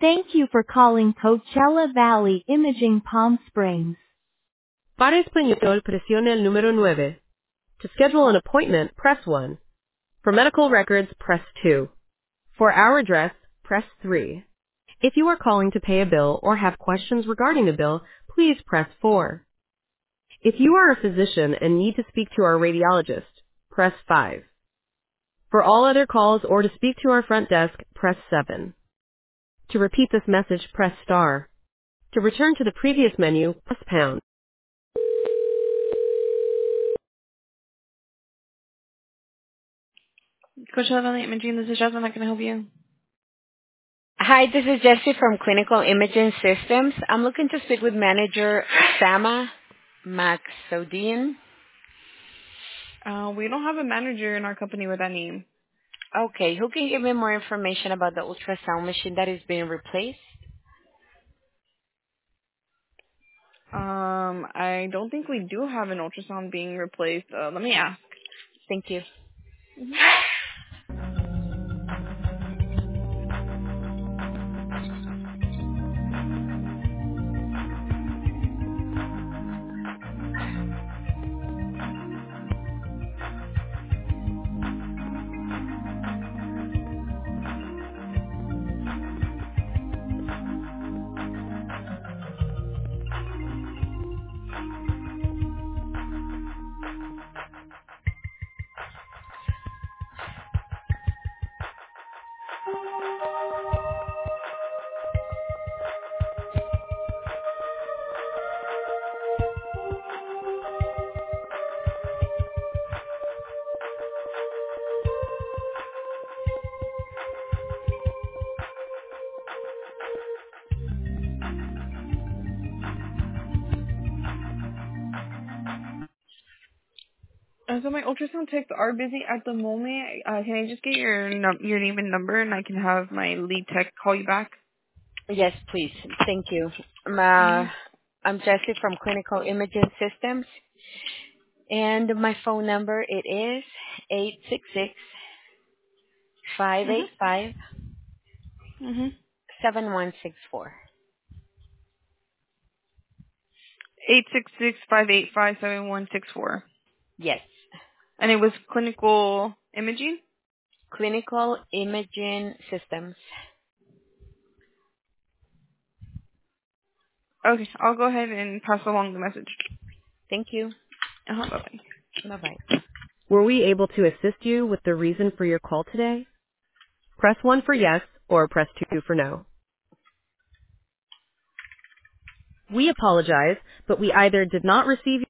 Thank you for calling Coachella Valley Imaging Palm Springs. Para español, presione el número 9. To schedule an appointment, press 1. For medical records, press 2. For our address, press 3. If you are calling to pay a bill or have questions regarding a bill, please press 4. If you are a physician and need to speak to our radiologist, press 5. For all other calls or to speak to our front desk, press 7. To repeat this message, press star. To return to the previous menu, press pound. Coachella Valley Imaging, this is Jasmine. How can I help you? Hi, this is Jessie from Clinical Imaging Systems. I'm looking to speak with manager Sama Maxodian. We don't have a manager in our company with that name. Okay, who can give me more information about the ultrasound machine that is being replaced? I don't think we do have an ultrasound being replaced. Let me ask. Thank you. So my ultrasound techs are busy at the moment. Can I just get your name and number, and I can have my lead tech call you back? Yes, please. Thank you. I'm Jessie from Clinical Imaging Systems, and my phone number it is 866-585-7164. Mm-hmm. 866-585-7164. Yes. And it was clinical imaging? Clinical Imaging Systems. Okay, I'll go ahead and pass along the message. Thank you. Bye-bye. Bye-bye. Were we able to assist you with the reason for your call today? Press 1 for yes, or press 2 for no. We apologize, but we either did not receive